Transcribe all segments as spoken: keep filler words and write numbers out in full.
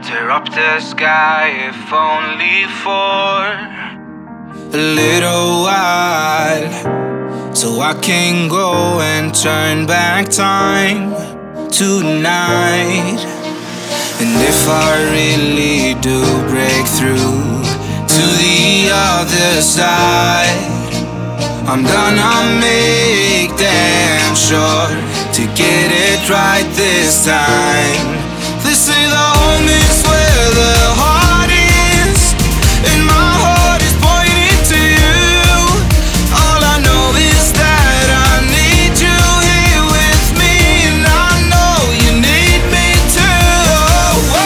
Tear up the sky if only for a little while, so I can go and turn back time tonight. And if I really do break through to the other side, I'm gonna make damn sure to get it right this time. They say the home is where the heart is, and my heart is pointing to you. All I know is that I need you here with me, and I know you need me too. Oh,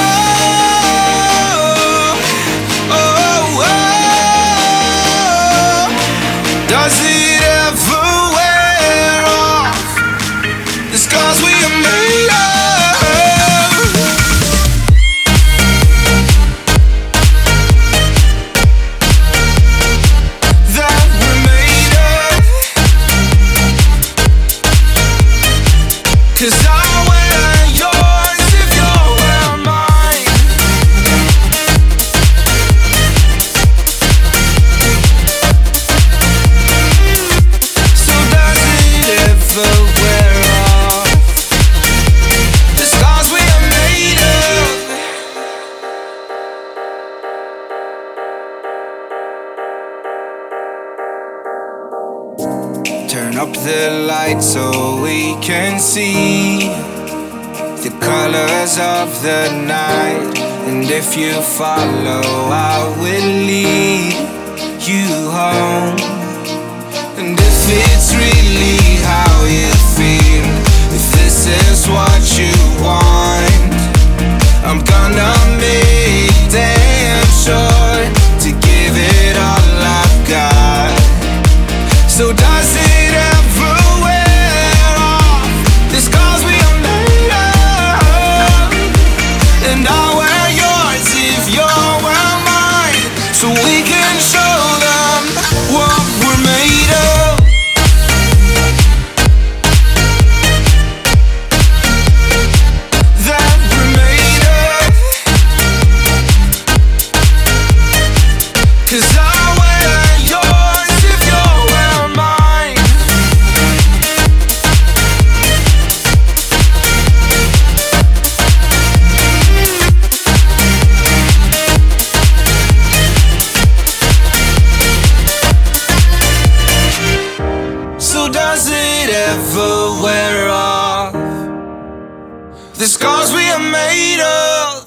oh, oh, oh. Does it ever wear off the scars we are made of? Cause I'll wear yours if you'll wear mine. So does it ever wear off the scars we are made of? Turn up the light so we can see the colors of the night. And if you follow, I will lead you home. And if it's really how you feel, if this is what you want, I'm gonna make damn sure to give it all I've got. So does it ever wear off the scars we are made of? And I'll wear yours if you'll wear mine, so we can show them what we're made of. That we're made of. Cause I'll wear yours if you'll wear mine. So does it ever wear off the scars we are made of?